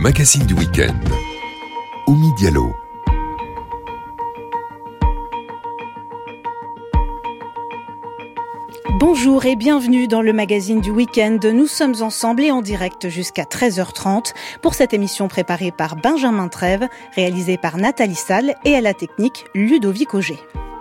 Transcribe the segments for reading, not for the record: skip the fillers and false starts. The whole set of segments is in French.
magazine du week-end. Oumi Diallo. Bonjour et bienvenue dans le magazine du week-end. Nous sommes ensemble et en direct jusqu'à 13h30 pour cette émission préparée par Benjamin Trèves, réalisée par Nathalie Salle et à la technique Ludovic Auger.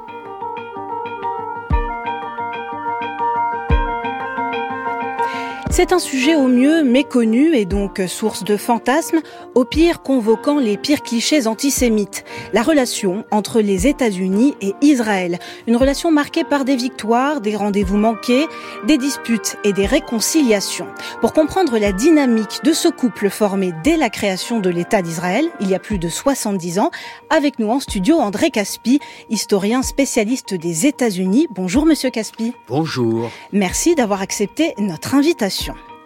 C'est un sujet au mieux méconnu et donc source de fantasmes, au pire convoquant les pires clichés antisémites. La relation entre les États-Unis et Israël. Une relation marquée par des victoires, des rendez-vous manqués, des disputes et des réconciliations. Pour comprendre la dynamique de ce couple formé dès la création de l'État d'Israël, il y a plus de 70 ans, avec nous en studio André Caspi, historien spécialiste des États-Unis. Bonjour Monsieur Caspi. Bonjour. Merci d'avoir accepté notre invitation.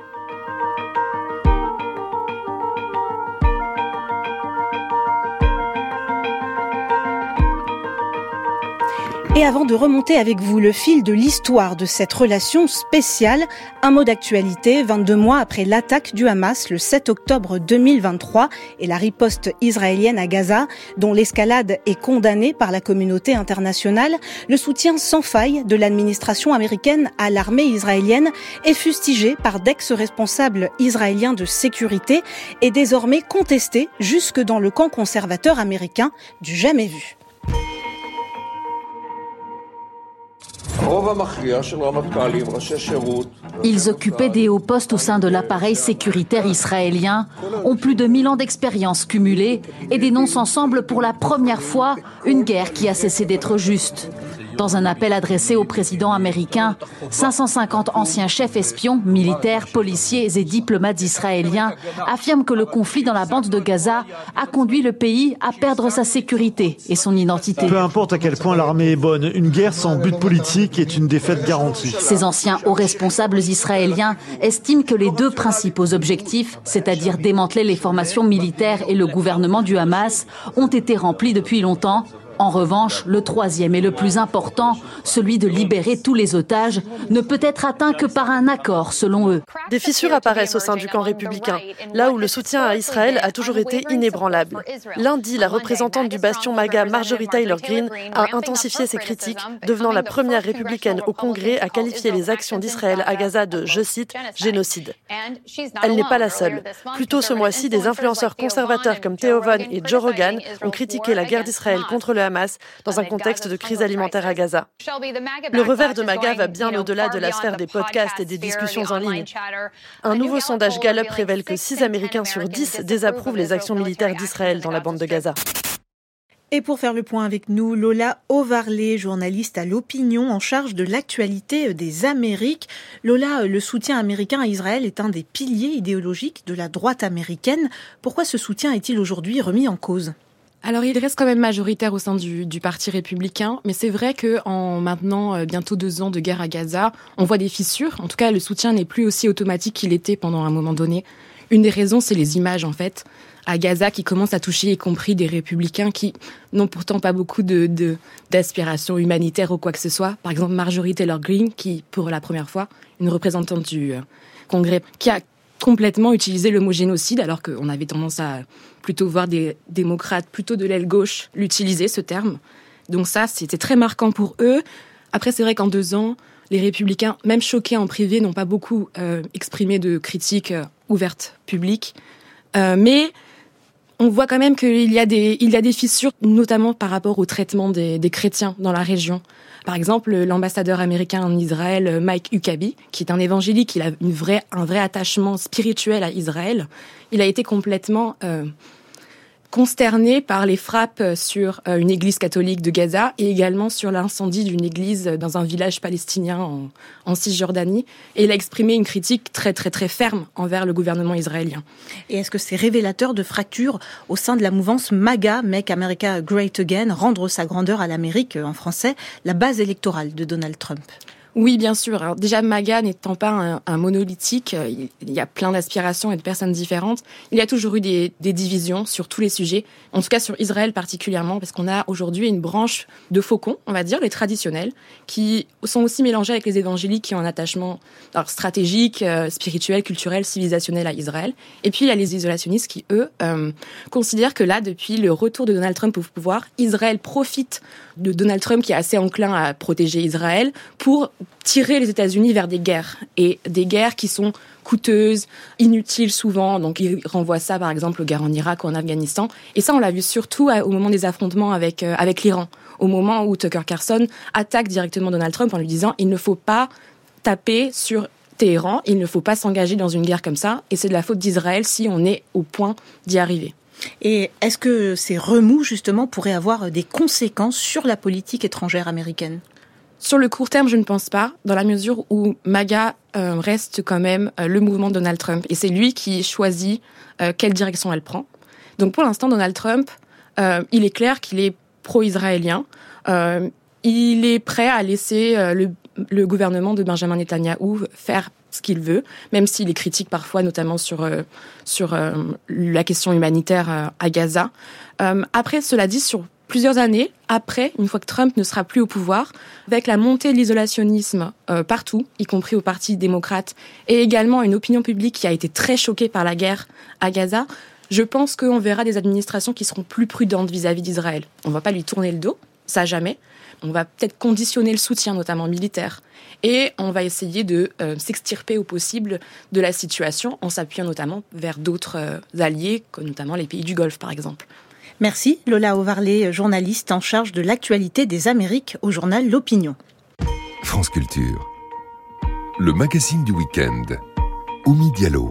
Et avant de remonter avec vous le fil de l'histoire de cette relation spéciale, un mot d'actualité, 22 mois après l'attaque du Hamas le 7 octobre 2023 et la riposte israélienne à Gaza, dont l'escalade est condamnée par la communauté internationale, le soutien sans faille de l'administration américaine à l'armée israélienne est fustigé par d'ex-responsables israéliens de sécurité et désormais contesté jusque dans le camp conservateur américain du jamais vu. Ils occupaient des hauts postes au sein de l'appareil sécuritaire israélien, ont plus de 1000 ans d'expérience cumulée et dénoncent ensemble pour la première fois une guerre qui a cessé d'être juste. Dans un appel adressé au président américain, 550 anciens chefs espions, militaires, policiers et diplomates israéliens affirment que le conflit dans la bande de Gaza a conduit le pays à perdre sa sécurité et son identité. Peu importe à quel point l'armée est bonne, une guerre sans but politique est une défaite garantie. Ces anciens hauts responsables israéliens estiment que les deux principaux objectifs, c'est-à-dire démanteler les formations militaires et le gouvernement du Hamas, ont été remplis depuis longtemps. En revanche, le troisième et le plus important, celui de libérer tous les otages, ne peut être atteint que par un accord, selon eux. Des fissures apparaissent au sein du camp républicain, là où le soutien à Israël a toujours été inébranlable. Lundi, la représentante du bastion MAGA, Marjorie Taylor Greene, a intensifié ses critiques, devenant la première républicaine au Congrès à qualifier les actions d'Israël à Gaza de, je cite, génocide. Elle n'est pas la seule. Plus tôt ce mois-ci, des influenceurs conservateurs comme Theo Von et Joe Rogan ont critiqué la guerre d'Israël contre le Hamas dans un contexte de crise alimentaire à Gaza. Le revers de MAGA va bien au-delà de la sphère des podcasts et des discussions en ligne. Un nouveau sondage Gallup révèle que 6 Américains sur 10 désapprouvent les actions militaires d'Israël dans la bande de Gaza. Et pour faire le point avec nous, Lola Ovarlé, journaliste à l'Opinion en charge de l'actualité des Amériques. Lola, le soutien américain à Israël est un des piliers idéologiques de la droite américaine. Pourquoi ce soutien est-il aujourd'hui remis en cause ? Alors, il reste quand même majoritaire au sein du Parti républicain, mais c'est vrai qu'en maintenant bientôt 2 ans de guerre à Gaza, on voit des fissures. En tout cas, le soutien n'est plus aussi automatique qu'il était pendant un moment donné. Une des raisons, c'est les images, en fait, à Gaza qui commencent à toucher, y compris des républicains qui n'ont pourtant pas beaucoup d'aspirations humanitaires ou quoi que ce soit. Par exemple, Marjorie Taylor Greene, qui, pour la première fois, une représentante du Congrès, qui a complètement utilisé le mot génocide, alors qu'on avait tendance à plutôt voir des démocrates, plutôt de l'aile gauche, l'utiliser, ce terme. Donc ça, c'était très marquant pour eux. Après, c'est vrai qu'en 2 ans, les républicains, même choqués en privé, n'ont pas beaucoup exprimé de critiques ouvertes publiques. Mais on voit quand même qu'il y a des fissures, notamment par rapport au traitement des chrétiens dans la région. Par exemple, l'ambassadeur américain en Israël, Mike Huckabee, qui est un évangélique, il a un vrai attachement spirituel à Israël. Il a été complètement consterné par les frappes sur une église catholique de Gaza et également sur l'incendie d'une église dans un village palestinien en Cisjordanie. Et il a exprimé une critique très, très, très ferme envers le gouvernement israélien. Et est-ce que c'est révélateur de fractures au sein de la mouvance MAGA, Make America Great Again, rendre sa grandeur à l'Amérique, en français, la base électorale de Donald Trump ? Oui, bien sûr. Alors, déjà, MAGA n'étant pas un monolithique, il y a plein d'aspirations et de personnes différentes. Il y a toujours eu des divisions sur tous les sujets, en tout cas sur Israël particulièrement, parce qu'on a aujourd'hui une branche de faucons, on va dire, les traditionnels, qui sont aussi mélangés avec les évangéliques qui ont un attachement stratégique, spirituel, culturel, civilisationnel à Israël. Et puis, il y a les isolationnistes qui, eux, considèrent que là, depuis le retour de Donald Trump au pouvoir, Israël profite de Donald Trump qui est assez enclin à protéger Israël pour tirer les États-Unis vers des guerres, et des guerres qui sont coûteuses, inutiles souvent. Donc il renvoie ça par exemple aux guerres en Irak ou en Afghanistan. Et ça, on l'a vu surtout au moment des affrontements avec l'Iran, au moment où Tucker Carlson attaque directement Donald Trump en lui disant « il ne faut pas taper sur Téhéran, il ne faut pas s'engager dans une guerre comme ça, et c'est de la faute d'Israël si on est au point d'y arriver ». Et est-ce que ces remous, justement, pourraient avoir des conséquences sur la politique étrangère américaine ? Sur le court terme, je ne pense pas, dans la mesure où MAGA reste quand même le mouvement de Donald Trump. Et c'est lui qui choisit quelle direction elle prend. Donc pour l'instant, Donald Trump, il est clair qu'il est pro-israélien. Il est prêt à laisser le gouvernement de Benjamin Netanyahou faire ce qu'il veut, même s'il est critique parfois, notamment sur la question humanitaire à Gaza. Après, cela dit, sur plusieurs années après, une fois que Trump ne sera plus au pouvoir, avec la montée de l'isolationnisme partout, y compris au Parti démocrate, et également une opinion publique qui a été très choquée par la guerre à Gaza, je pense qu'on verra des administrations qui seront plus prudentes vis-à-vis d'Israël. On ne va pas lui tourner le dos, ça jamais. On va peut-être conditionner le soutien, notamment militaire. Et on va essayer de s'extirper au possible de la situation en s'appuyant notamment vers d'autres alliés, comme notamment les pays du Golfe, par exemple. Merci Lola Ovarlé, journaliste en charge de l'actualité des Amériques au journal L'Opinion. France Culture, le magazine du week-end. Oumi Diallo.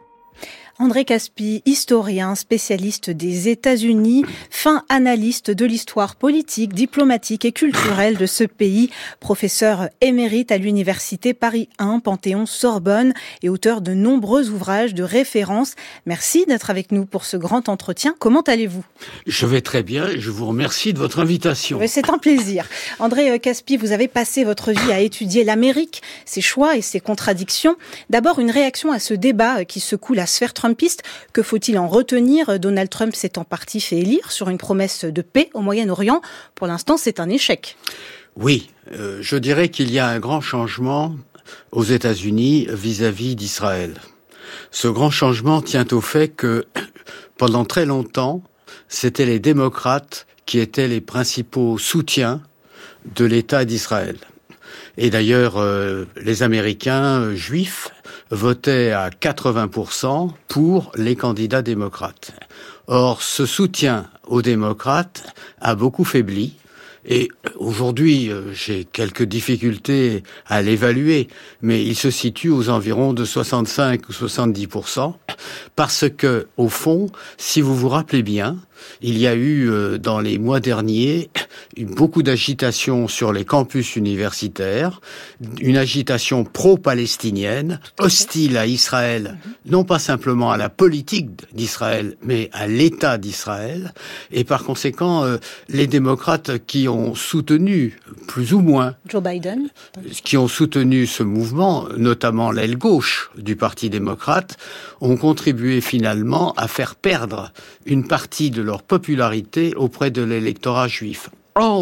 André Caspi, historien, spécialiste des États-Unis, fin analyste de l'histoire politique, diplomatique et culturelle de ce pays, professeur émérite à l'université Paris 1, Panthéon-Sorbonne et auteur de nombreux ouvrages de référence. Merci d'être avec nous pour ce grand entretien. Comment allez-vous ? Je vais très bien et je vous remercie de votre invitation. C'est un plaisir. André Caspi, vous avez passé votre vie à étudier l'Amérique, ses choix et ses contradictions. D'abord, une réaction à ce débat qui secoue la sphère trumpiste. Que faut-il en retenir ? Donald Trump s'est en partie fait élire sur une promesse de paix au Moyen-Orient. Pour l'instant, c'est un échec. Oui, je dirais qu'il y a un grand changement aux États-Unis vis-à-vis d'Israël. Ce grand changement tient au fait que pendant très longtemps, c'était les démocrates qui étaient les principaux soutiens de l'État d'Israël. Et d'ailleurs, les Américains juifs votaient à 80% pour les candidats démocrates. Or, ce soutien aux démocrates a beaucoup faibli. Et aujourd'hui, j'ai quelques difficultés à l'évaluer, mais il se situe aux environs de 65 ou 70%, parce que, au fond, si vous vous rappelez bien, il y a eu, dans les mois derniers, beaucoup d'agitation sur les campus universitaires, une agitation pro-palestinienne, hostile à Israël, non pas simplement à la politique d'Israël, mais à l'État d'Israël. Et par conséquent, les démocrates qui ont soutenu, plus ou moins, Joe Biden, qui ont soutenu ce mouvement, notamment l'aile gauche du Parti démocrate, ont contribué finalement à faire perdre une partie de leur popularité auprès de l'électorat juif. En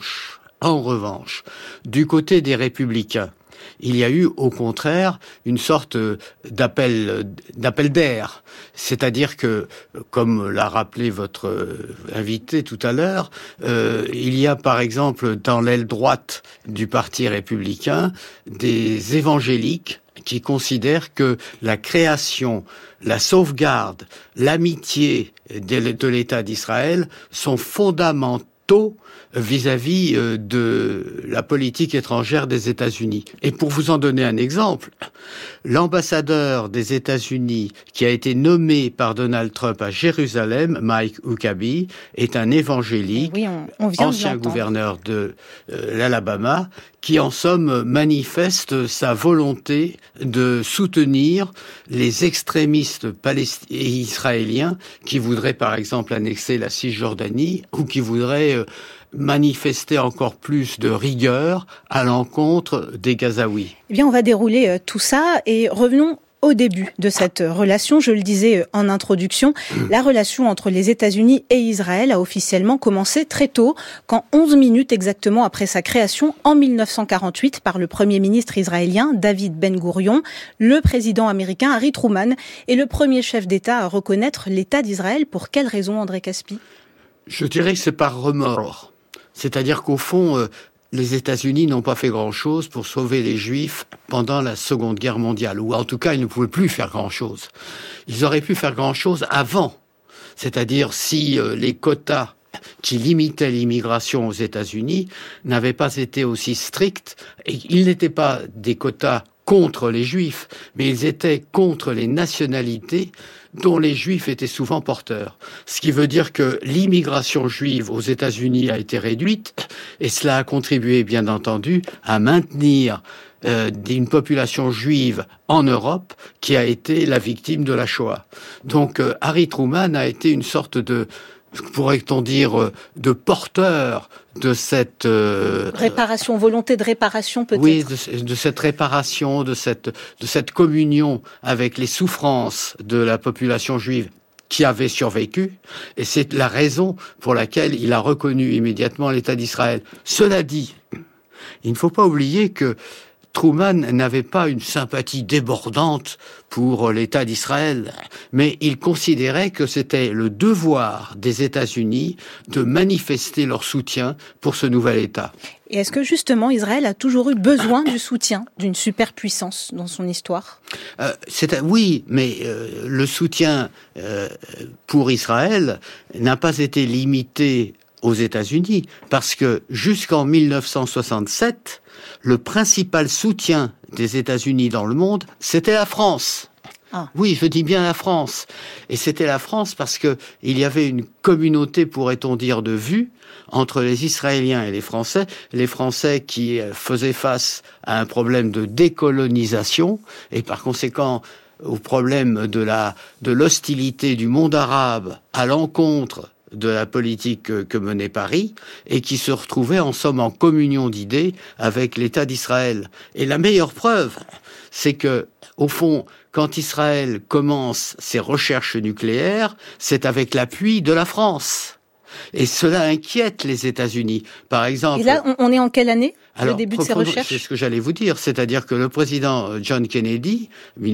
revanche, du côté des républicains, il y a eu au contraire une sorte d'appel d'air. C'est-à-dire que, comme l'a rappelé votre invité tout à l'heure, il y a par exemple dans l'aile droite du Parti républicain des évangéliques qui considèrent que la création, la sauvegarde, l'amitié de l'État d'Israël sont fondamentaux vis-à-vis de la politique étrangère des États-Unis. Et pour vous en donner un exemple, l'ambassadeur des États-Unis qui a été nommé par Donald Trump à Jérusalem, Mike Huckabee, est un évangélique, oui, on vient ancien gouverneur de l'Alabama, qui en somme manifeste sa volonté de soutenir les extrémistes israéliens qui voudraient par exemple annexer la Cisjordanie ou qui voudraient manifester encore plus de rigueur à l'encontre des Gazaouis. Eh bien, on va dérouler tout ça et revenons au début de cette relation. Je le disais en introduction, la relation entre les États-Unis et Israël a officiellement commencé très tôt, quand 11 minutes exactement après sa création, en 1948, par le premier ministre israélien David Ben-Gourion, le président américain Harry Truman est le premier chef d'État à reconnaître l'État d'Israël. Pour quelle raison, André Caspi ? Je dirais que c'est par remords. C'est-à-dire qu'au fond, les États-Unis n'ont pas fait grand-chose pour sauver les Juifs pendant la Seconde Guerre mondiale, ou en tout cas, ils ne pouvaient plus faire grand-chose. Ils auraient pu faire grand-chose avant, c'est-à-dire si les quotas qui limitaient l'immigration aux États-Unis n'avaient pas été aussi stricts, et ils n'étaient pas des quotas contre les Juifs, mais ils étaient contre les nationalités dont les Juifs étaient souvent porteurs. Ce qui veut dire que l'immigration juive aux États-Unis a été réduite, et cela a contribué, bien entendu, à maintenir une population juive en Europe qui a été la victime de la Shoah. Donc Harry Truman a été une sorte de, pourrait-on dire, de porteur de cette réparation, volonté de réparation peut-être. Oui, de cette réparation, de cette communion avec les souffrances de la population juive qui avait survécu, et c'est la raison pour laquelle il a reconnu immédiatement l'État d'Israël. Cela dit, il ne faut pas oublier que Truman n'avait pas une sympathie débordante pour l'État d'Israël, mais il considérait que c'était le devoir des États-Unis de manifester leur soutien pour ce nouvel État. Et est-ce que justement Israël a toujours eu besoin du soutien d'une superpuissance dans son histoire ? Oui, mais le soutien pour Israël n'a pas été limité aux États-Unis, parce que jusqu'en 1967, le principal soutien des États-Unis dans le monde, c'était la France. Ah. Oui, je dis bien la France. Et c'était la France parce que il y avait une communauté, pourrait-on dire, de vues entre les Israéliens et les Français. Les Français qui faisaient face à un problème de décolonisation et par conséquent au problème de l'hostilité du monde arabe à l'encontre de la politique que menait Paris, et qui se retrouvait en somme en communion d'idées avec l'État d'Israël. Et la meilleure preuve, c'est que, au fond, quand Israël commence ses recherches nucléaires, c'est avec l'appui de la France. Et cela inquiète les États-Unis. Par exemple. Et là, on est en quelle année, alors, le début de ces recherches ? C'est ce que j'allais vous dire. C'est-à-dire que le président John Kennedy,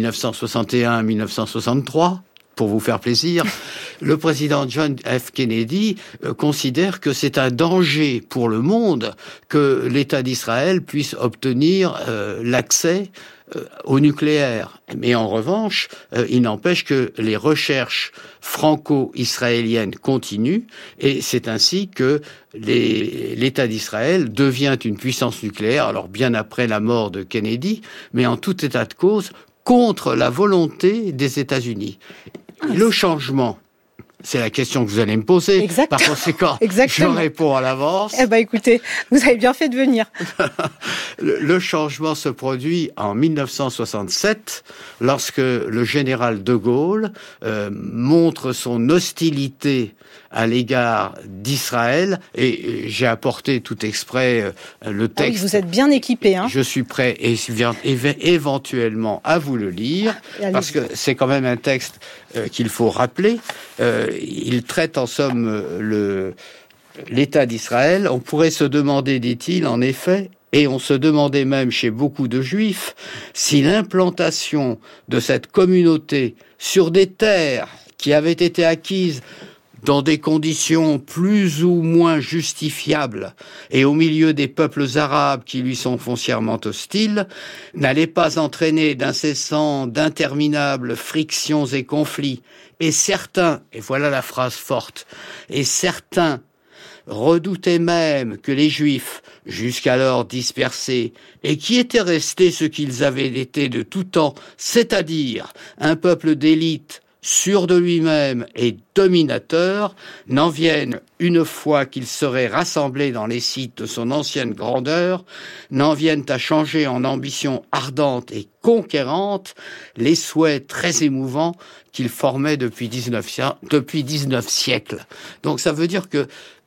1961-1963, pour vous faire plaisir, le président John F. Kennedy considère que c'est un danger pour le monde que l'État d'Israël puisse obtenir l'accès au nucléaire. Mais en revanche, il n'empêche que les recherches franco-israéliennes continuent, et c'est ainsi que l'État d'Israël devient une puissance nucléaire, alors bien après la mort de Kennedy, mais en tout état de cause, contre la volonté des États-Unis. Le changement, c'est la question que vous allez me poser. Exact. Par conséquent, je réponds à l'avance. Eh ben, écoutez, vous avez bien fait de venir. Le changement se produit en 1967, lorsque le général de Gaulle montre son hostilité à l'égard d'Israël, et j'ai apporté tout exprès le texte. Ah oui, vous êtes bien équipé, hein. Je suis prêt éventuellement à vous le lire, parce que c'est quand même un texte qu'il faut rappeler. Il traite en somme l'État d'Israël. On pourrait se demander, dit-il, en effet, et on se demandait même chez beaucoup de Juifs, si l'implantation de cette communauté sur des terres qui avaient été acquises dans des conditions plus ou moins justifiables et au milieu des peuples arabes qui lui sont foncièrement hostiles, n'allait pas entraîner d'interminables frictions et conflits. Et certains, et voilà la phrase forte, et certains redoutaient même que les Juifs, jusqu'alors dispersés, et qui étaient restés ce qu'ils avaient été de tout temps, c'est-à-dire un peuple d'élite, sûr de lui-même et dominateur, n'en viennent, une fois qu'ils seraient rassemblés dans les sites de son ancienne grandeur, n'en viennent à changer en ambition ardente et conquérante les souhaits très émouvants qu'ils formaient depuis 19 siècles. Donc ça veut dire que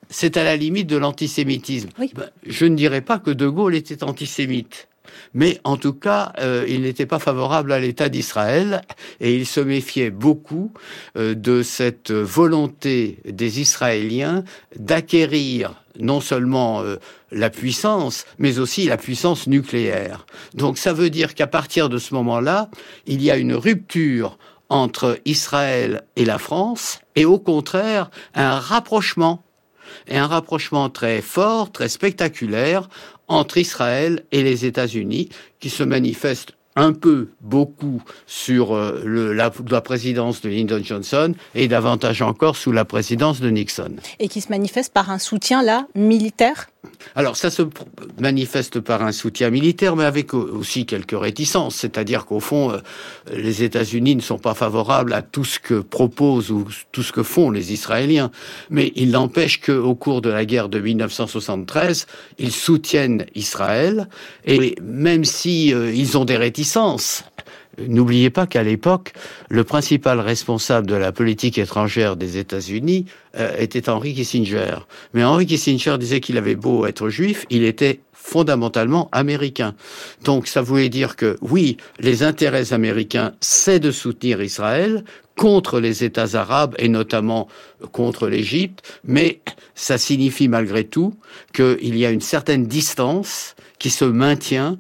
c'est à la limite de l'antisémitisme. Oui. Je ne dirais pas que De Gaulle était antisémite. Mais en tout cas, il n'était pas favorable à l'État d'Israël et il se méfiait beaucoup de cette volonté des Israéliens d'acquérir non seulement la puissance, mais aussi la puissance nucléaire. Donc ça veut dire qu'à partir de ce moment-là, il y a une rupture entre Israël et la France et au contraire un rapprochement. Et un rapprochement très fort, très spectaculaire entre Israël et les États-Unis, qui se manifeste un peu, beaucoup, sur la présidence de Lyndon Johnson et davantage encore sous la présidence de Nixon. Et qui se manifeste par un soutien, là, militaire ? Alors, ça se manifeste par un soutien militaire, mais avec aussi quelques réticences. C'est-à-dire qu'au fond, les États-Unis ne sont pas favorables à tout ce que proposent ou tout ce que font les Israéliens. Mais il n'empêche qu'au cours de la guerre de 1973, ils soutiennent Israël. Et même si ils ont des réticences, n'oubliez pas qu'à l'époque, le principal responsable de la politique étrangère des États-Unis était Henry Kissinger. Mais Henry Kissinger disait qu'il avait beau être juif, il était fondamentalement américain. Donc ça voulait dire que, oui, les intérêts américains, c'est de soutenir Israël contre les États arabes et notamment contre l'Égypte, mais ça signifie malgré tout qu'il y a une certaine distance qui se maintient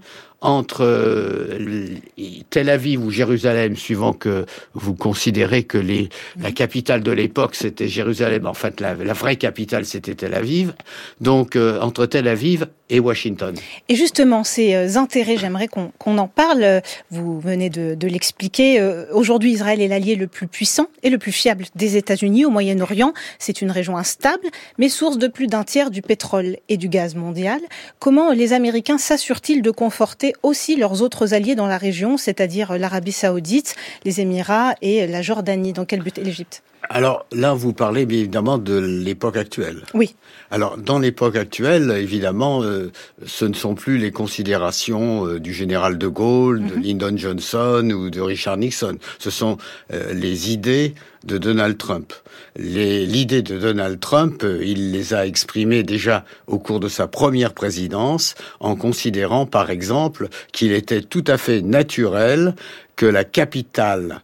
entre Tel Aviv ou Jérusalem, suivant que vous considérez que la capitale de l'époque c'était Jérusalem, en fait la vraie capitale c'était Tel Aviv, donc entre Tel Aviv et Washington. Et justement, ces intérêts, j'aimerais qu'on en parle. Vous venez de l'expliquer. Aujourd'hui, Israël est l'allié le plus puissant et le plus fiable des États-Unis au Moyen-Orient. C'est une région instable, mais source de plus d'un tiers du pétrole et du gaz mondial. Comment les Américains s'assurent-ils de conforter aussi leurs autres alliés dans la région, c'est-à-dire l'Arabie Saoudite, les Émirats et la Jordanie? Dans quel but? Et l'Égypte? Alors là, vous parlez bien évidemment de l'époque actuelle. Oui. Alors dans l'époque actuelle, évidemment, ce ne sont plus les considérations du général de Gaulle, de Lyndon Johnson ou de Richard Nixon. Ce sont les idées de Donald Trump. L'idée de Donald Trump, il les a exprimées déjà au cours de sa première présidence, en considérant par exemple qu'il était tout à fait naturel que la capitale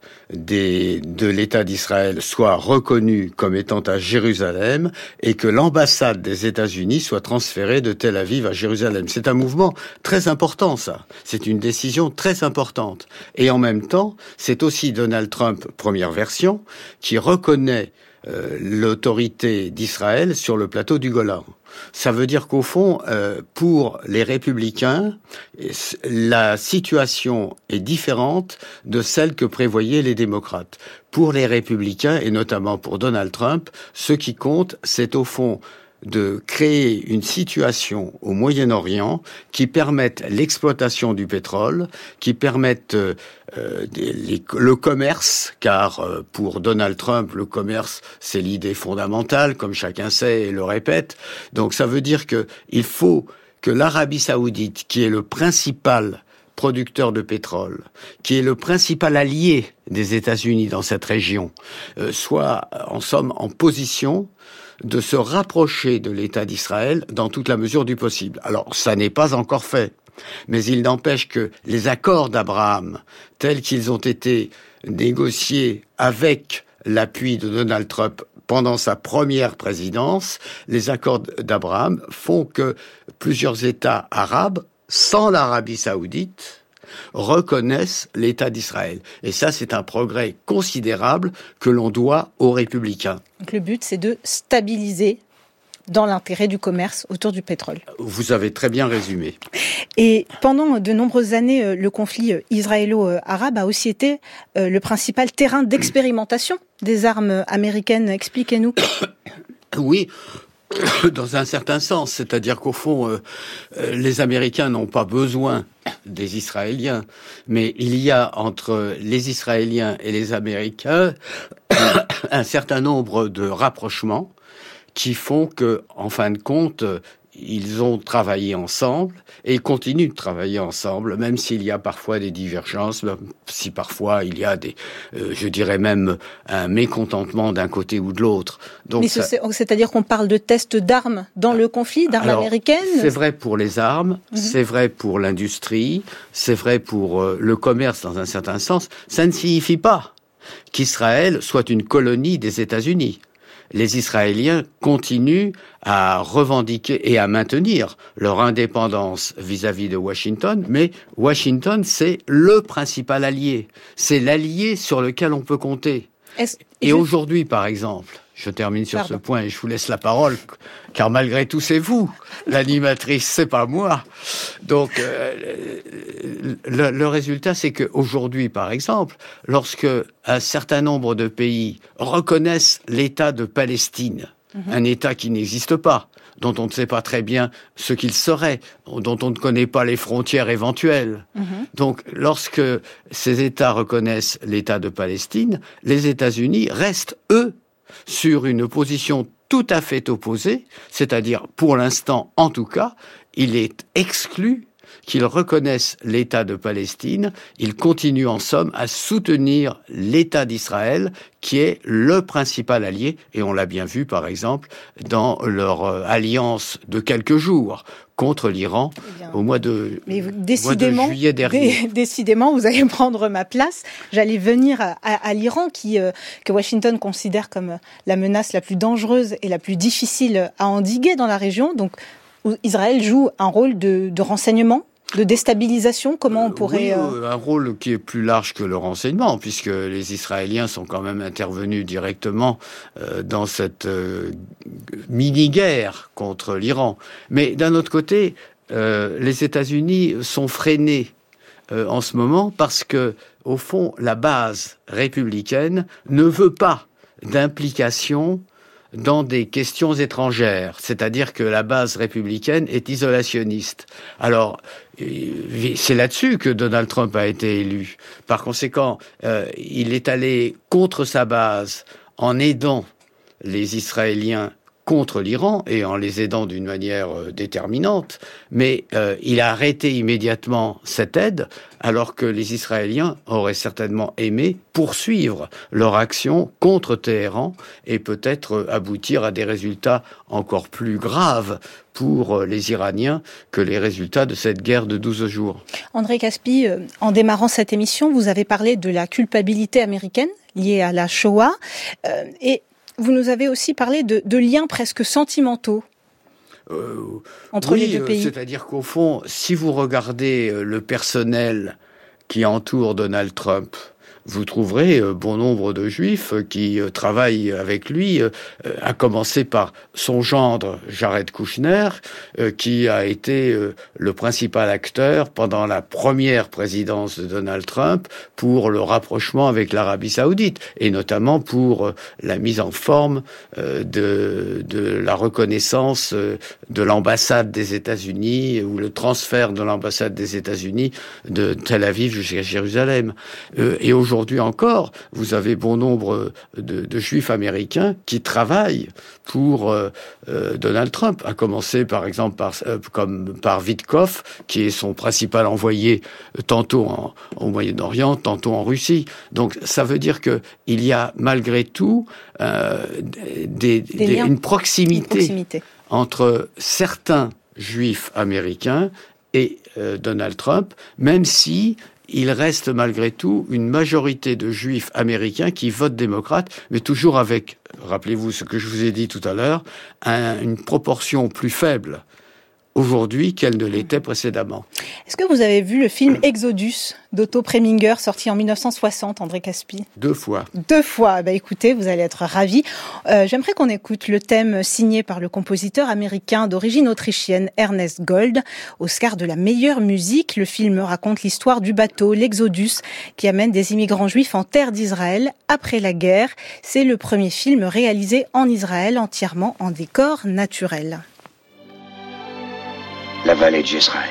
de l'État d'Israël soit reconnue comme étant à Jérusalem et que l'ambassade des États-Unis soit transférée de Tel Aviv à Jérusalem. C'est un mouvement très important, ça. C'est une décision très importante. Et en même temps, c'est aussi Donald Trump, première version, qui reconnaît l'autorité d'Israël sur le plateau du Golan. Ça veut dire qu'au fond, pour les républicains, la situation est différente de celle que prévoyaient les démocrates. Pour les républicains, et notamment pour Donald Trump, ce qui compte, c'est au fond de créer une situation au Moyen-Orient qui permette l'exploitation du pétrole, qui permette le commerce, car pour Donald Trump, le commerce, c'est l'idée fondamentale, comme chacun sait et le répète. Donc ça veut dire que il faut que l'Arabie Saoudite, qui est le principal producteur de pétrole, qui est le principal allié des États-Unis dans cette région, soit en somme en position de se rapprocher de l'État d'Israël dans toute la mesure du possible. Alors, ça n'est pas encore fait, mais il n'empêche que les accords d'Abraham, tels qu'ils ont été négociés avec l'appui de Donald Trump pendant sa première présidence, les accords d'Abraham font que plusieurs États arabes, sans l'Arabie Saoudite, reconnaissent l'État d'Israël. Et ça, c'est un progrès considérable que l'on doit aux républicains. Donc le but, c'est de stabiliser dans l'intérêt du commerce autour du pétrole. Vous avez très bien résumé. Et pendant de nombreuses années, le conflit israélo-arabe a aussi été le principal terrain d'expérimentation des armes américaines. Expliquez-nous. Oui. Dans un certain sens, c'est-à-dire qu'au fond, les Américains n'ont pas besoin des Israéliens, mais il y a entre les Israéliens et les Américains un certain nombre de rapprochements qui font que, en fin de compte, ils ont travaillé ensemble et ils continuent de travailler ensemble, même s'il y a parfois des divergences, même si parfois il y a je dirais même un mécontentement d'un côté ou de l'autre. Donc, mais c'est-à-dire qu'on parle de tests d'armes dans le conflit, d'armes américaines ? C'est vrai pour les armes, c'est vrai pour l'industrie, c'est vrai pour le commerce dans un certain sens. Ça ne signifie pas qu'Israël soit une colonie des États-Unis. Les Israéliens continuent à revendiquer et à maintenir leur indépendance vis-à-vis de Washington, mais Washington, c'est le principal allié. C'est l'allié sur lequel on peut compter. Et aujourd'hui, par exemple, je termine sur ce point et je vous laisse la parole, car malgré tout, c'est vous, l'animatrice, c'est pas moi. Donc, le résultat, c'est qu'aujourd'hui, par exemple, lorsque un certain nombre de pays reconnaissent l'État de Palestine, un État qui n'existe pas, dont on ne sait pas très bien ce qu'il serait, dont on ne connaît pas les frontières éventuelles. Donc, lorsque ces États reconnaissent l'État de Palestine, les États-Unis restent, eux, sur une position tout à fait opposée, c'est-à-dire, pour l'instant, en tout cas, il est exclu qu'ils reconnaissent l'État de Palestine. Ils continuent en somme à soutenir l'État d'Israël, qui est le principal allié, et on l'a bien vu par exemple dans leur alliance de quelques jours contre l'Iran au mois de juillet dernier. Décidément, vous allez prendre ma place. J'allais venir à l'Iran, que Washington considère comme la menace la plus dangereuse et la plus difficile à endiguer dans la région. Donc, Israël joue un rôle de renseignement, de déstabilisation. Comment on pourrait... un rôle qui est plus large que le renseignement, puisque les Israéliens sont quand même intervenus directement dans cette mini-guerre contre l'Iran. Mais d'un autre côté, les États-Unis sont freinés en ce moment parce que, au fond, la base républicaine ne veut pas d'implication dans des questions étrangères, c'est-à-dire que la base républicaine est isolationniste. Alors, c'est là-dessus que Donald Trump a été élu. Par conséquent, il est allé contre sa base en aidant les Israéliens contre l'Iran et en les aidant d'une manière déterminante, mais il a arrêté immédiatement cette aide alors que les Israéliens auraient certainement aimé poursuivre leur action contre Téhéran et peut-être aboutir à des résultats encore plus graves pour les Iraniens que les résultats de cette guerre de 12 jours. André Caspi, en démarrant cette émission, vous avez parlé de la culpabilité américaine liée à la Shoah et vous nous avez aussi parlé de liens presque sentimentaux entre les deux pays. C'est-à-dire qu'au fond, si vous regardez le personnel qui entoure Donald Trump, vous trouverez bon nombre de Juifs qui travaillent avec lui, à commencer par son gendre Jared Kushner, qui a été le principal acteur pendant la première présidence de Donald Trump pour le rapprochement avec l'Arabie Saoudite, et notamment pour la mise en forme de la reconnaissance de l'ambassade des États-Unis ou le transfert de l'ambassade des États-Unis de Tel Aviv jusqu'à Jérusalem. Et aujourd'hui encore, vous avez bon nombre de Juifs américains qui travaillent pour Donald Trump, à commencer par exemple par Witkoff, qui est son principal envoyé tantôt au Moyen-Orient, tantôt en Russie. Donc ça veut dire que il y a malgré tout une proximité entre certains Juifs américains et Donald Trump, même si il reste malgré tout une majorité de Juifs américains qui votent démocrate, mais toujours avec, rappelez-vous ce que je vous ai dit tout à l'heure, une proportion plus faible aujourd'hui qu'elle ne l'était précédemment. Est-ce que vous avez vu le film Exodus d'Otto Preminger, sorti en 1960, André Caspi ? 2 fois. 2 fois. Écoutez, vous allez être ravis. J'aimerais qu'on écoute le thème signé par le compositeur américain d'origine autrichienne Ernest Gold, Oscar de la meilleure musique. Le film raconte l'histoire du bateau, l'Exodus, qui amène des immigrants juifs en terre d'Israël après la guerre. C'est le premier film réalisé en Israël, entièrement en décor naturel. La vallée de Jezraël.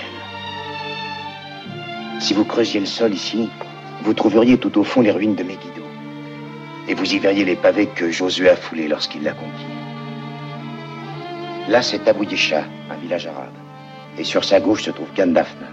Si vous creusiez le sol ici, vous trouveriez tout au fond les ruines de Megiddo. Et vous y verriez les pavés que Josué a foulés lorsqu'il l'a conquis. Là, c'est Abou Yesha, un village arabe. Et sur sa gauche se trouve Gandafna.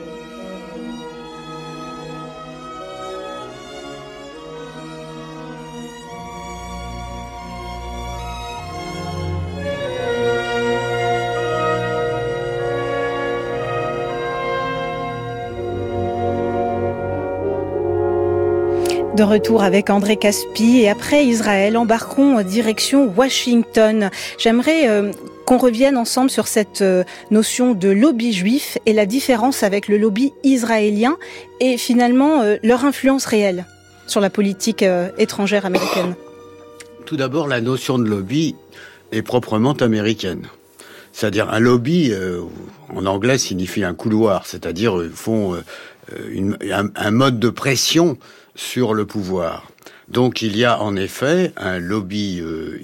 De retour avec André Caspi et après Israël, embarquons direction Washington. J'aimerais qu'on revienne ensemble sur cette notion de lobby juif et la différence avec le lobby israélien et finalement leur influence réelle sur la politique étrangère américaine. Tout d'abord, la notion de lobby est proprement américaine. C'est-à-dire un lobby, en anglais, signifie un couloir, c'est-à-dire ils font un mode de pression sur le pouvoir. Donc il y a en effet un lobby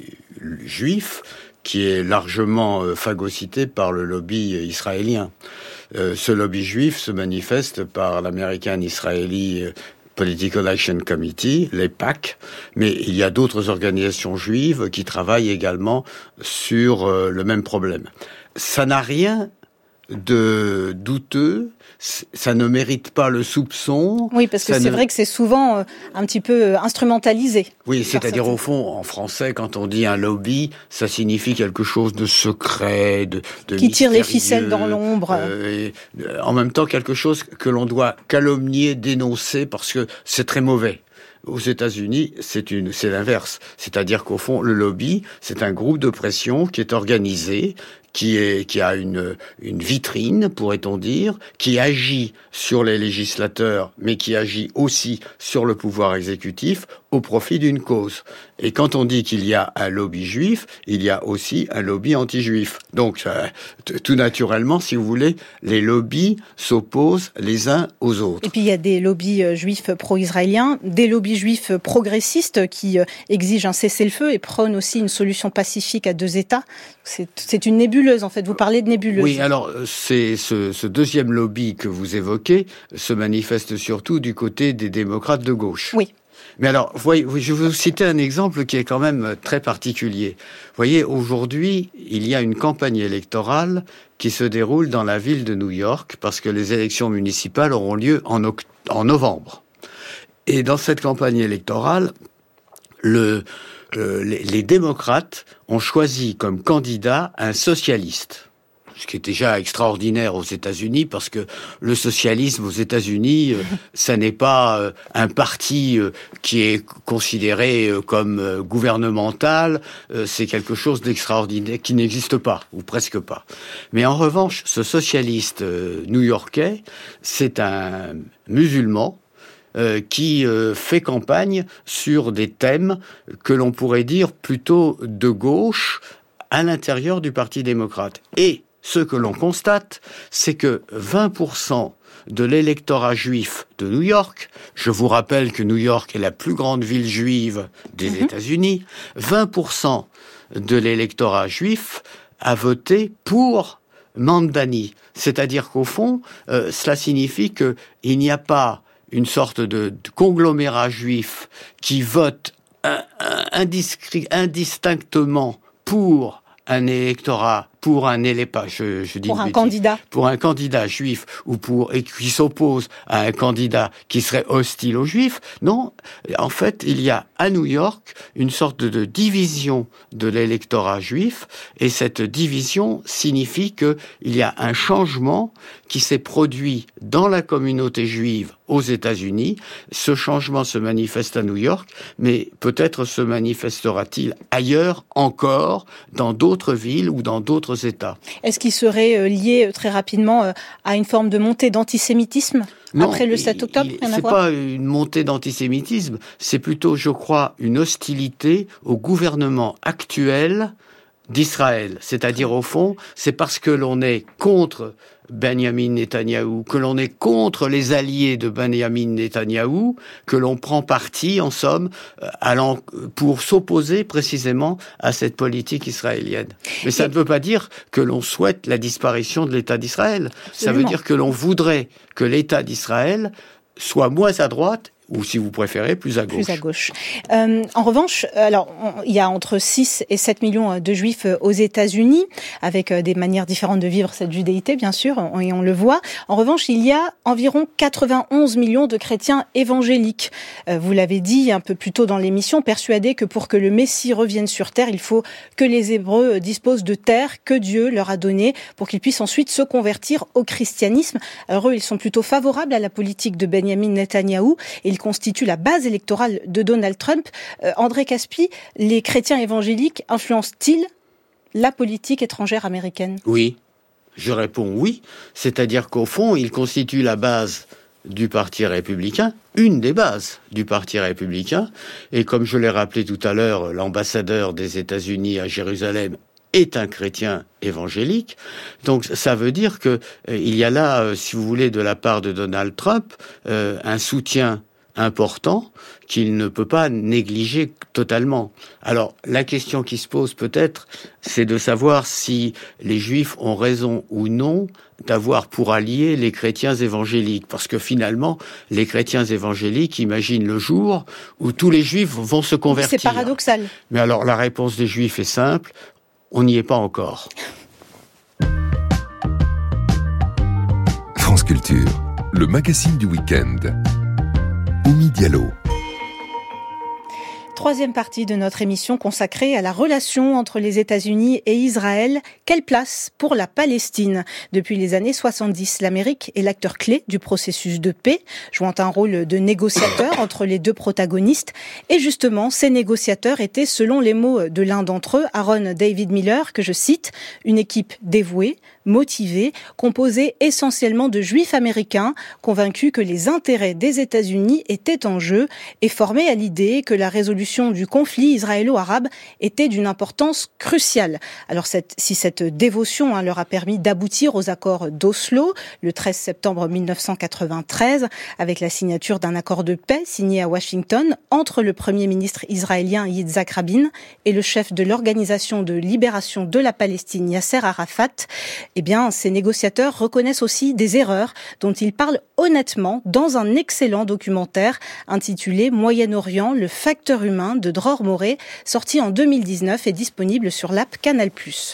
juif qui est largement phagocyté par le lobby israélien. Ce lobby juif se manifeste par l'American Israeli Political Action Committee, l'AIPAC, mais il y a d'autres organisations juives qui travaillent également sur le même problème. Ça n'a rien de douteux, ça ne mérite pas le soupçon. Oui, parce que c'est vrai que c'est souvent un petit peu instrumentalisé. Oui, c'est-à-dire au fond, en français, quand on dit un lobby, ça signifie quelque chose de secret, de qui tire les ficelles dans l'ombre. En même temps, quelque chose que l'on doit calomnier, dénoncer, parce que c'est très mauvais. Aux États-Unis, c'est l'inverse. C'est-à-dire qu'au fond, le lobby, c'est un groupe de pression qui est organisé, qui a une vitrine, pourrait-on dire, qui agit sur les législateurs, mais qui agit aussi sur le pouvoir exécutif au profit d'une cause. Et quand on dit qu'il y a un lobby juif, il y a aussi un lobby anti-juif. Donc, tout naturellement, si vous voulez, les lobbies s'opposent les uns aux autres. Et puis, il y a des lobbies juifs pro-israéliens, des lobbies juifs progressistes qui exigent un cessez-le-feu et prônent aussi une solution pacifique à deux États. C'est une nébuleuse, en fait. Vous parlez de nébuleuse. Oui, alors, c'est ce deuxième lobby que vous évoquez se manifeste surtout du côté des démocrates de gauche. Oui. Mais alors, voyez, je vais vous citer un exemple qui est quand même très particulier. Vous voyez, aujourd'hui, il y a une campagne électorale qui se déroule dans la ville de New York parce que les élections municipales auront lieu en novembre. Et dans cette campagne électorale, les démocrates ont choisi comme candidat un socialiste. Ce qui est déjà extraordinaire aux États-Unis, parce que le socialisme aux États-Unis, ça n'est pas un parti qui est considéré comme gouvernemental, c'est quelque chose d'extraordinaire qui n'existe pas, ou presque pas. Mais en revanche, ce socialiste new-yorkais, c'est un musulman qui fait campagne sur des thèmes que l'on pourrait dire plutôt de gauche à l'intérieur du Parti démocrate. Et ce que l'on constate, c'est que 20% de l'électorat juif de New York, je vous rappelle que New York est la plus grande ville juive des États-Unis, 20% de l'électorat juif a voté pour Mamdani. C'est-à-dire qu'au fond, cela signifie qu'il n'y a pas une sorte de conglomérat juif qui vote indistinctement pour un électorat, pour un candidat juif et qui s'oppose à un candidat qui serait hostile aux juifs. Non, en fait, il y a à New York une sorte de division de l'électorat juif, et cette division signifie qu'il y a un changement qui s'est produit dans la communauté juive aux États-Unis. Ce changement se manifeste à New York, mais peut-être se manifestera-t-il ailleurs encore, dans d'autres villes ou dans d'autres États. Est-ce qu'il serait lié très rapidement à une forme de montée d'antisémitisme après le 7 octobre? C'est pas une montée d'antisémitisme, c'est plutôt, je crois, une hostilité au gouvernement actuel d'Israël. C'est-à-dire, au fond, c'est parce que l'on est contre Benjamin Netanyahou, que l'on est contre les alliés de Benjamin Netanyahou, que l'on prend parti, en somme, pour s'opposer précisément à cette politique israélienne. Mais ça ne veut pas dire que l'on souhaite la disparition de l'État d'Israël. Absolument. Ça veut dire que l'on voudrait que l'État d'Israël soit moins à droite ou si vous préférez, plus à gauche. Plus à gauche. En revanche, il y a entre 6 et 7 millions de juifs aux États-Unis, avec des manières différentes de vivre cette judéité, bien sûr, et on le voit. En revanche, il y a environ 91 millions de chrétiens évangéliques. Vous l'avez dit un peu plus tôt dans l'émission, persuadés que pour que le Messie revienne sur terre, il faut que les Hébreux disposent de terre que Dieu leur a donnée pour qu'ils puissent ensuite se convertir au christianisme. Alors eux, ils sont plutôt favorables à la politique de Benjamin Netanyahou et ils constituent la base électorale de Donald Trump. André Caspi, les chrétiens évangéliques influencent-ils la politique étrangère américaine ? Oui, je réponds oui. C'est-à-dire qu'au fond, ils constituent la base du Parti républicain, une des bases du Parti républicain. Et comme je l'ai rappelé tout à l'heure, l'ambassadeur des États-Unis à Jérusalem est un chrétien évangélique. Donc ça veut dire que il y a là, si vous voulez, de la part de Donald Trump, un soutien important qu'il ne peut pas négliger totalement. Alors, la question qui se pose peut-être, c'est de savoir si les Juifs ont raison ou non d'avoir pour alliés les chrétiens évangéliques. Parce que finalement, les chrétiens évangéliques imaginent le jour où tous les Juifs vont se convertir. C'est paradoxal. Mais alors, la réponse des Juifs est simple, on n'y est pas encore. France Culture, le magazine du week-end. Oumi Diallo. Troisième partie de notre émission consacrée à la relation entre les États-Unis et Israël. Quelle place pour la Palestine ? Depuis les années 70, l'Amérique est l'acteur clé du processus de paix, jouant un rôle de négociateur entre les deux protagonistes. Et justement, ces négociateurs étaient, selon les mots de l'un d'entre eux, Aaron David Miller, que je cite, une équipe dévouée, motivée, composée essentiellement de juifs américains, convaincus que les intérêts des États-Unis étaient en jeu et formés à l'idée que la résolution du conflit israélo-arabe était d'une importance cruciale. Alors si cette dévotion leur a permis d'aboutir aux accords d'Oslo le 13 septembre 1993 avec la signature d'un accord de paix signé à Washington entre le premier ministre israélien Yitzhak Rabin et le chef de l'Organisation de libération de la Palestine Yasser Arafat, eh bien ces négociateurs reconnaissent aussi des erreurs dont ils parlent honnêtement dans un excellent documentaire intitulé Moyen-Orient, le facteur humain de Dror Moré, sorti en 2019 et disponible sur l'app Canal+.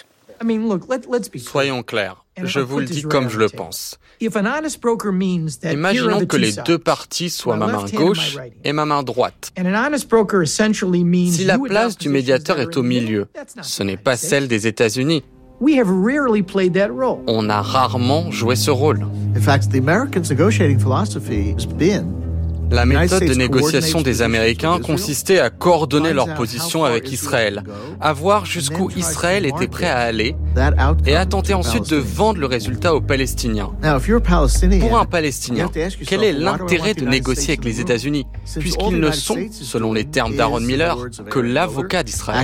Soyons clairs, je vous le dis comme je le pense. Imaginons que les deux parties soient ma main gauche et ma main droite. Si la place du médiateur est au milieu, ce n'est pas celle des États-Unis. On a rarement joué ce rôle. La méthode de négociation des Américains consistait à coordonner leur position avec Israël, à voir jusqu'où Israël était prêt à aller et à tenter ensuite de vendre le résultat aux Palestiniens. Pour un Palestinien, quel est l'intérêt de négocier avec les États-Unis, puisqu'ils ne sont, selon les termes d'Aaron Miller, que l'avocat d'Israël?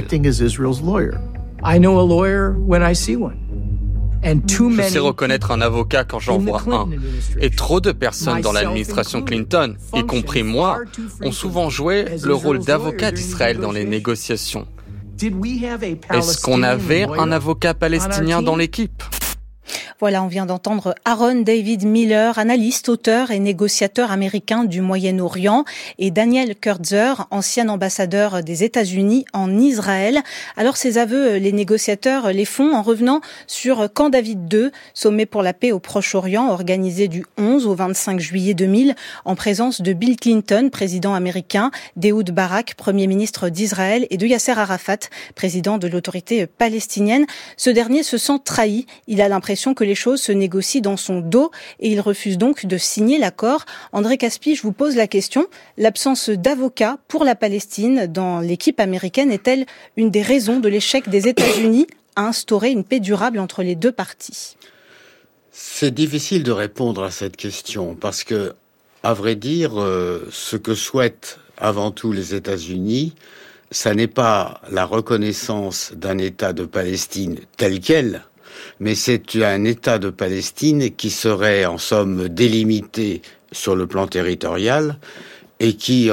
Je sais reconnaître un avocat quand j'en vois un. Et trop de personnes dans l'administration Clinton, y compris moi, ont souvent joué le rôle d'avocat d'Israël dans les négociations. Est-ce qu'on avait un avocat palestinien dans l'équipe ? Voilà, on vient d'entendre Aaron David Miller, analyste, auteur et négociateur américain du Moyen-Orient, et Daniel Kurtzer, ancien ambassadeur des États-Unis en Israël. Alors ces aveux, les négociateurs les font en revenant sur Camp David II, sommet pour la paix au Proche-Orient, organisé du 11 au 25 juillet 2000, en présence de Bill Clinton, président américain, d'Ehud Barak, premier ministre d'Israël, et de Yasser Arafat, président de l'autorité palestinienne. Ce dernier se sent trahi. Il a l'impression que les choses se négocient dans son dos et il refuse donc de signer l'accord. André Caspi, je vous pose la question. L'absence d'avocat pour la Palestine dans l'équipe américaine est-elle une des raisons de l'échec des États-Unis à instaurer une paix durable entre les deux parties ? C'est difficile de répondre à cette question parce que, à vrai dire, ce que souhaitent avant tout les États-Unis, ça n'est pas la reconnaissance d'un État de Palestine tel quel, mais c'est un État de Palestine qui serait en somme délimité sur le plan territorial et qui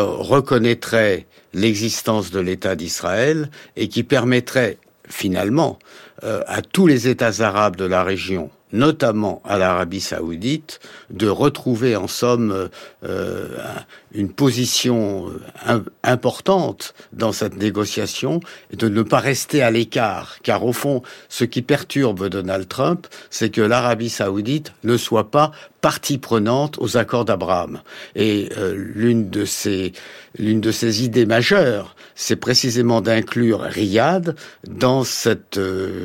reconnaîtrait l'existence de l'État d'Israël et qui permettrait finalement à tous les États arabes de la région, notamment à l'Arabie saoudite, de retrouver en somme une position importante dans cette négociation et de ne pas rester à l'écart. Car au fond, ce qui perturbe Donald Trump, c'est que l'Arabie saoudite ne soit pas partie prenante aux accords d'Abraham. Et l'une de ses idées majeures, c'est précisément d'inclure Riyad dans cette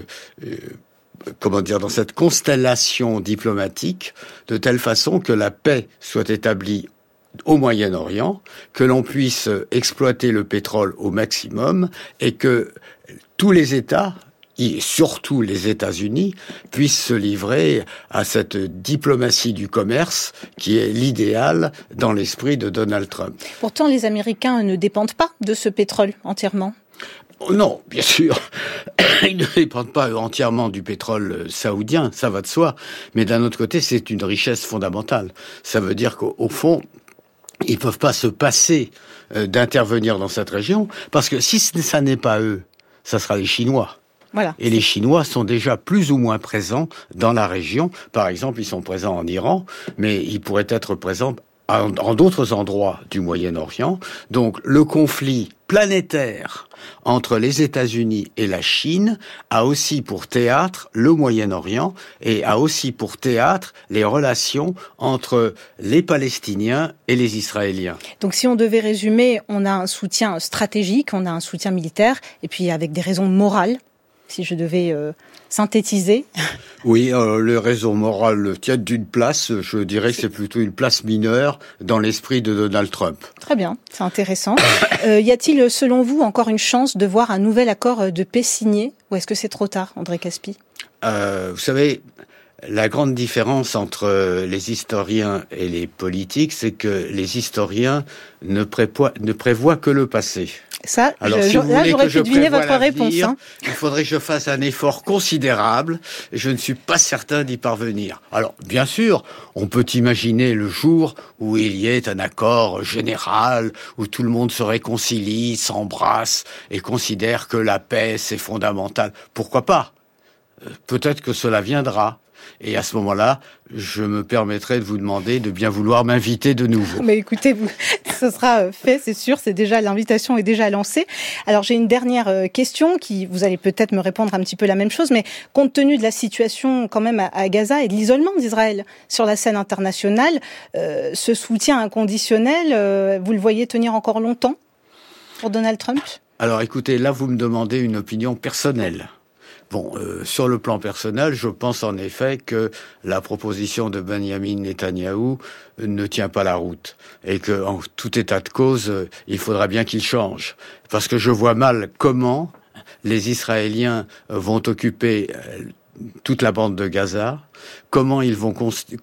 dans cette constellation diplomatique, de telle façon que la paix soit établie au Moyen-Orient, que l'on puisse exploiter le pétrole au maximum et que tous les États, et surtout les États-Unis, puissent se livrer à cette diplomatie du commerce qui est l'idéal dans l'esprit de Donald Trump. Pourtant, les Américains ne dépendent pas de ce pétrole entièrement. Non, bien sûr, ils ne dépendent pas entièrement du pétrole saoudien, ça va de soi. Mais d'un autre côté, c'est une richesse fondamentale. Ça veut dire qu'au fond, ils ne peuvent pas se passer d'intervenir dans cette région, parce que si ça n'est pas eux, ça sera les Chinois. Voilà. Et les Chinois sont déjà plus ou moins présents dans la région. Par exemple, ils sont présents en Iran, mais ils pourraient être présents en d'autres endroits du Moyen-Orient. Donc le conflit planétaire entre les États-Unis et la Chine a aussi pour théâtre le Moyen-Orient et a aussi pour théâtre les relations entre les Palestiniens et les Israéliens. Donc si on devait résumer, on a un soutien stratégique, on a un soutien militaire, et puis avec des raisons morales, si je devais synthétiser. Oui, les raisons morales tiennent d'une place, je dirais que c'est plutôt une place mineure dans l'esprit de Donald Trump. Très bien, c'est intéressant. Y a-t-il, selon vous, encore une chance de voir un nouvel accord de paix signé, ou est-ce que c'est trop tard, André Caspi ? Vous savez, la grande différence entre les historiens et les politiques, c'est que les historiens ne prévoient que le passé. Ça, alors, là, j'aurais pu deviner votre réponse. Il faudrait que je fasse un effort considérable, et je ne suis pas certain d'y parvenir. Alors, bien sûr, on peut imaginer le jour où il y ait un accord général, où tout le monde se réconcilie, s'embrasse, et considère que la paix, c'est fondamental. Pourquoi pas ? Peut-être que cela viendra. Et à ce moment-là, je me permettrai de vous demander de bien vouloir m'inviter de nouveau. Mais écoutez, ce sera fait, c'est sûr, l'invitation est déjà lancée. Alors j'ai une dernière question vous allez peut-être me répondre un petit peu la même chose, mais compte tenu de la situation quand même à Gaza et de l'isolement d'Israël sur la scène internationale, ce soutien inconditionnel, vous le voyez tenir encore longtemps pour Donald Trump ? Alors écoutez, là vous me demandez une opinion personnelle. Bon, sur le plan personnel, je pense en effet que la proposition de Benjamin Netanyahou ne tient pas la route et que, en tout état de cause, il faudra bien qu'il change. Parce que je vois mal comment les Israéliens vont occuper toute la bande de Gaza, comment ils vont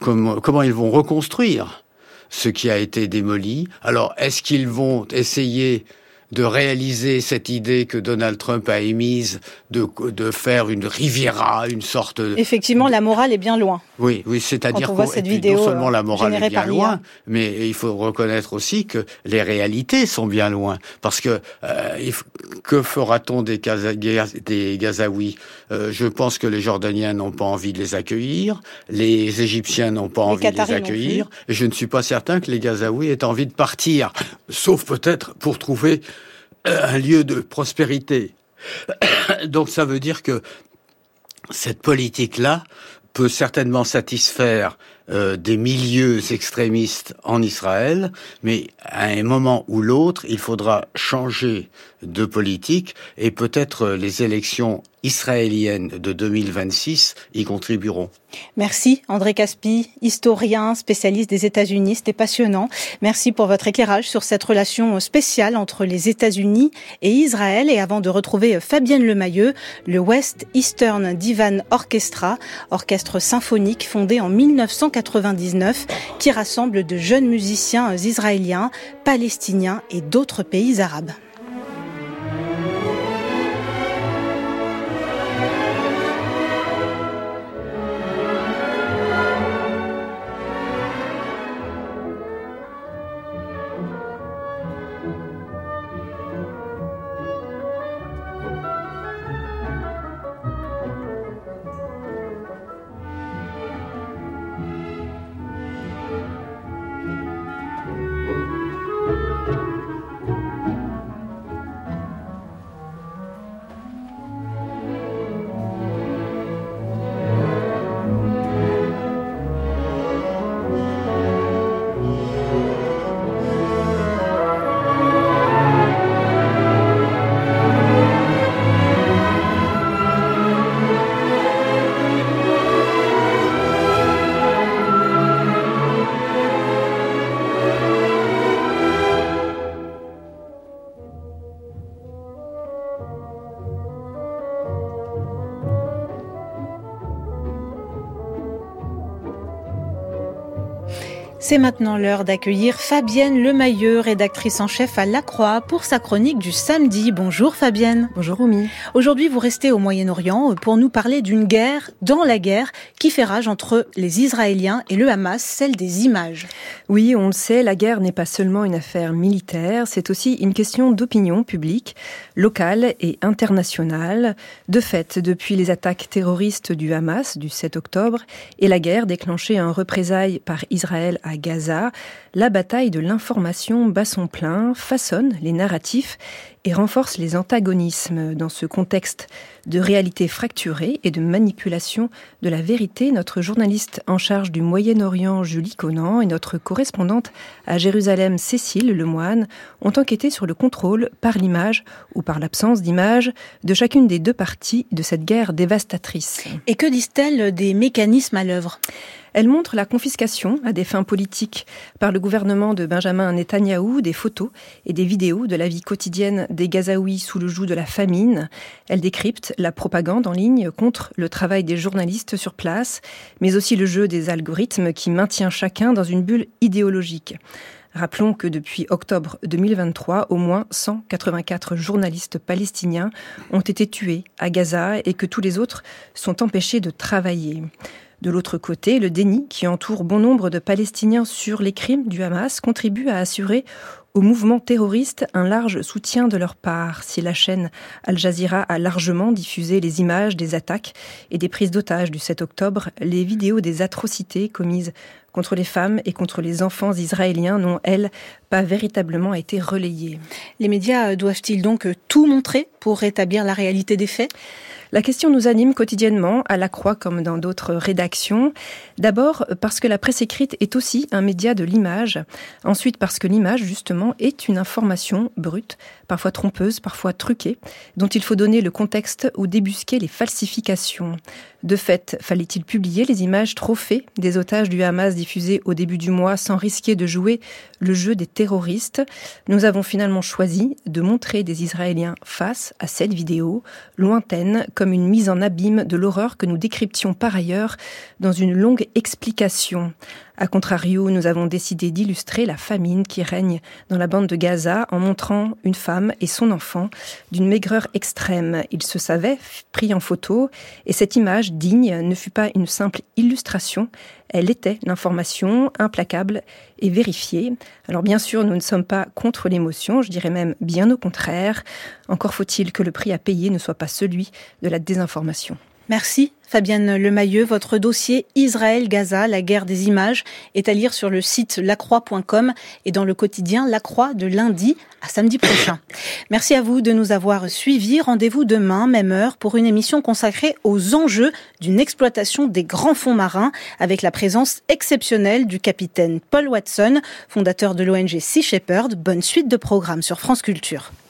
reconstruire ce qui a été démoli. Alors, est-ce qu'ils vont essayer de réaliser cette idée que Donald Trump a émise de faire une Riviera, une sorte de... Effectivement, la morale est bien loin. Oui, c'est-à-dire que non seulement la morale est bien loin, mais il faut reconnaître aussi que les réalités sont bien loin. Parce que que fera-t-on des Gazaouis ? Je pense que les Jordaniens n'ont pas envie de les accueillir, les Égyptiens n'ont pas envie de les accueillir, et je ne suis pas certain que les Gazaouis aient envie de partir, sauf peut-être pour trouver un lieu de prospérité. Donc ça veut dire que cette politique-là peut certainement satisfaire des milieux extrémistes en Israël, mais à un moment ou l'autre, il faudra changer de politique et peut-être les élections israéliennes de 2026 y contribueront. Merci André Caspi, historien, spécialiste des États-Unis, c'était passionnant. Merci pour votre éclairage sur cette relation spéciale entre les États-Unis et Israël. Et avant de retrouver Fabienne Lemayeux, le West Eastern Divan Orchestra, orchestre symphonique fondé en 1999, qui rassemble de jeunes musiciens israéliens, palestiniens et d'autres pays arabes. C'est maintenant l'heure d'accueillir Fabienne Lemayeux, rédactrice en chef à La Croix, pour sa chronique du samedi. Bonjour Fabienne. Bonjour Oumi. Aujourd'hui, vous restez au Moyen-Orient pour nous parler d'une guerre dans la guerre qui fait rage entre les Israéliens et le Hamas, celle des images. Oui, on le sait, la guerre n'est pas seulement une affaire militaire, c'est aussi une question d'opinion publique, locale et internationale. De fait, depuis les attaques terroristes du Hamas du 7 octobre et la guerre déclenchée en représailles par Israël à Gaza, la bataille de l'information bat son plein, façonne les narratifs et renforce les antagonismes. Dans ce contexte de réalité fracturée et de manipulation de la vérité, notre journaliste en charge du Moyen-Orient, Julie Conan, et notre correspondante à Jérusalem, Cécile Lemoine, ont enquêté sur le contrôle par l'image ou par l'absence d'image de chacune des deux parties de cette guerre dévastatrice. Et que disent-elles des mécanismes à l'œuvre ? Elle montre la confiscation à des fins politiques par le gouvernement de Benjamin Netanyahou des photos et des vidéos de la vie quotidienne des Gazaouis sous le joug de la famine. Elle décrypte la propagande en ligne contre le travail des journalistes sur place, mais aussi le jeu des algorithmes qui maintient chacun dans une bulle idéologique. Rappelons que depuis octobre 2023, au moins 184 journalistes palestiniens ont été tués à Gaza et que tous les autres sont empêchés de travailler. De l'autre côté, le déni qui entoure bon nombre de Palestiniens sur les crimes du Hamas contribue à assurer au mouvement terroriste un large soutien de leur part. Si la chaîne Al Jazeera a largement diffusé les images des attaques et des prises d'otages du 7 octobre, les vidéos des atrocités commises contre les femmes et contre les enfants israéliens n'ont, elles, pas véritablement été relayées. Les médias doivent-ils donc tout montrer pour rétablir la réalité des faits ? La question nous anime quotidiennement, à La Croix comme dans d'autres rédactions. D'abord parce que la presse écrite est aussi un média de l'image. Ensuite parce que l'image, justement, est une information brute, parfois trompeuse, parfois truquée, dont il faut donner le contexte ou débusquer les falsifications. De fait, fallait-il publier les images trophées des otages du Hamas diffusées au début du mois sans risquer de jouer le jeu des terroristes ? Nous avons finalement choisi de montrer des Israéliens face à cette vidéo, lointaine, comme une mise en abîme de l'horreur que nous décryptions par ailleurs dans une longue explication. A contrario, nous avons décidé d'illustrer la famine qui règne dans la bande de Gaza en montrant une femme et son enfant d'une maigreur extrême. Ils se savaient pris en photo et cette image digne ne fut pas une simple illustration, elle était l'information implacable et vérifiée. Alors bien sûr, nous ne sommes pas contre l'émotion, je dirais même bien au contraire. Encore faut-il que le prix à payer ne soit pas celui de la désinformation. Merci Fabienne Lemayeux. Votre dossier Israël-Gaza, la guerre des images, est à lire sur le site lacroix.com et dans le quotidien La Croix de lundi à samedi prochain. Merci à vous de nous avoir suivis. Rendez-vous demain, même heure, pour une émission consacrée aux enjeux d'une exploitation des grands fonds marins avec la présence exceptionnelle du capitaine Paul Watson, fondateur de l'ONG Sea Shepherd. Bonne suite de programmes sur France Culture.